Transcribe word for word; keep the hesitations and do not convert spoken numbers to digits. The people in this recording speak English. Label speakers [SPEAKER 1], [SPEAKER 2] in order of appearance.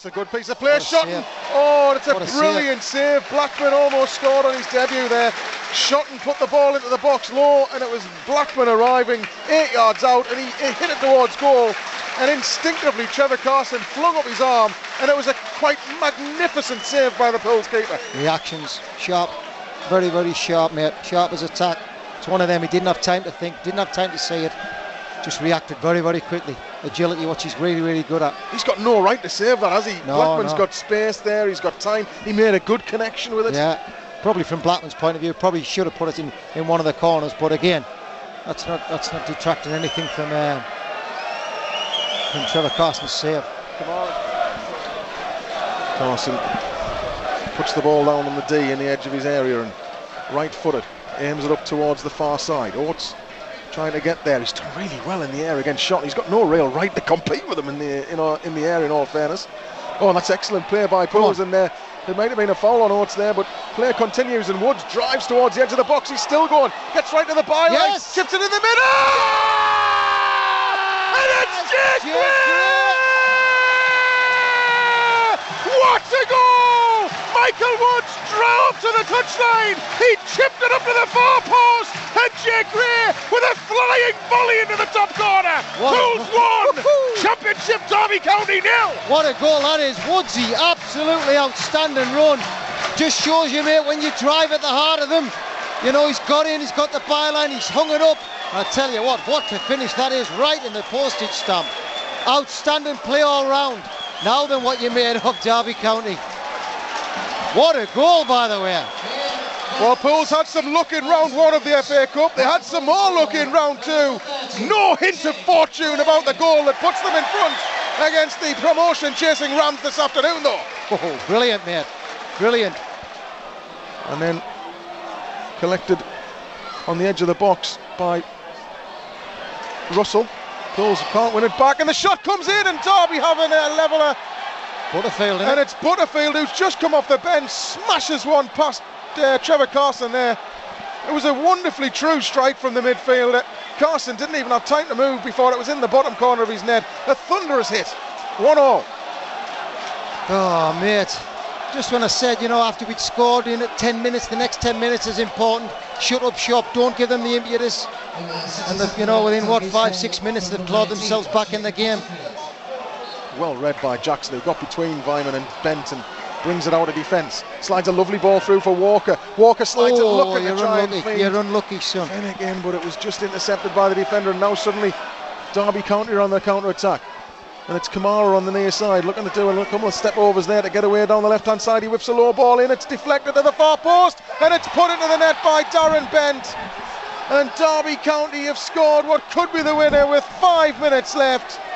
[SPEAKER 1] that's a good piece of play.
[SPEAKER 2] What a
[SPEAKER 1] Shotton.
[SPEAKER 2] save.
[SPEAKER 1] Oh, it's a,
[SPEAKER 2] What a
[SPEAKER 1] brilliant save. Blackman almost scored on his debut there. Shotton put the ball into the box low, and it was Blackman arriving eight yards out, and he, he hit it towards goal. And instinctively, Trevor Carson flung up his arm, and it was a quite magnificent save by the Pools keeper.
[SPEAKER 2] Reactions, sharp, very, very sharp, mate. Sharp as attack. It's one of them, he didn't have time to think, didn't have time to see it. Just reacted very, very quickly. Agility, what he's really, really good at.
[SPEAKER 1] He's got no right to save that, has he?
[SPEAKER 2] No,
[SPEAKER 1] Blackman's
[SPEAKER 2] no.
[SPEAKER 1] got space there, he's got time. He made a good connection with it.
[SPEAKER 2] Yeah, probably from Blackman's point of view, probably should have put it in, in one of the corners, but again, that's not that's not detracting anything from um, from Trevor Carson's save.
[SPEAKER 1] Carson puts the ball down on the D in the edge of his area and right-footed, aims it up towards the far side. Oates trying to get there. He's done really well in the air against Shotton. He's got no real right to compete with him in the in, our, in the air, in all fairness. Oh, and that's excellent play by Pools, and uh, there might have been a foul on Oates there, but play continues, and Woods drives towards the edge of the box. He's still going, gets right to the byline,
[SPEAKER 2] Yes.
[SPEAKER 1] chips it in the middle, and it's Jake
[SPEAKER 2] Jake
[SPEAKER 1] Gray! What a goal! Michael Woods drove to the touchline. He chipped it up to the far post, and Jake Gray with a flying volley into the top corner.
[SPEAKER 2] What a-
[SPEAKER 1] Pools won. Championship Derby County nil.
[SPEAKER 2] What a goal that is. Woodsy, absolutely outstanding run. Just shows you, mate, when you drive at the heart of them, you know, he's got in, he's got the byline, he's hung it up. I tell you what, what a finish that is, right in the postage stamp. Outstanding play all round. Now then, what you made of Derby County. What a goal, by the way.
[SPEAKER 1] Well, Pools had some luck in round one of the F A Cup. They had some more luck in round two. No hint of fortune about the goal that puts them in front against the promotion-chasing Rams this afternoon, though.
[SPEAKER 2] Oh, brilliant, mate. Brilliant.
[SPEAKER 1] And then collected on the edge of the box by Russell. Pools can't win it back, and the shot comes in, and Derby having a leveller.
[SPEAKER 2] Butterfield,
[SPEAKER 1] And
[SPEAKER 2] innit?
[SPEAKER 1] it's Butterfield who's just come off the bench, smashes one past uh, Trevor Carson there. It was a wonderfully true strike from the midfielder. Carson didn't even have time to move before it was in the bottom corner of his net. A thunderous hit. One all.
[SPEAKER 2] Oh, mate. Just when I said, you know, after we'd scored in at ten minutes, the next ten minutes is important. Shut up shop, don't give them the impetus. And, the, you know, within what, five, six minutes, they've clawed themselves back in the game.
[SPEAKER 1] Well read by Jackson, who got between Vyman and Bent and brings it out of defence. Slides a lovely ball through for Walker. Walker slides
[SPEAKER 2] Oh,
[SPEAKER 1] it looking
[SPEAKER 2] you're
[SPEAKER 1] to try and
[SPEAKER 2] unlucky,
[SPEAKER 1] feed.
[SPEAKER 2] you're unlucky, son.
[SPEAKER 1] And again, but it was just intercepted by the defender, and now suddenly Derby County are on the counter-attack. And it's Kamara on the near side, looking to do a couple of step-overs there to get away down the left-hand side. He whips a low ball in, it's deflected to the far post, and it's put into the net by Darren Bent. And Derby County have scored what could be the winner with five minutes left.